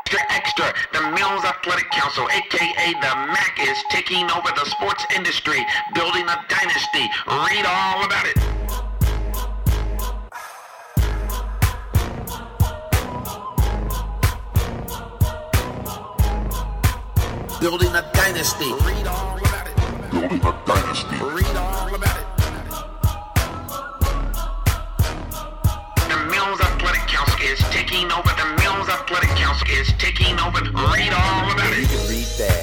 Extra, extra. The Mills Athletic Council, aka the MAC, is taking over the sports industry, building a dynasty. Read all about it. Building a dynasty. Read all about it. Building a dynasty. Read all about it. The Mills Athletic Council is taking over. The Mills Athletic Council is taking over. Read all about it. You can read that.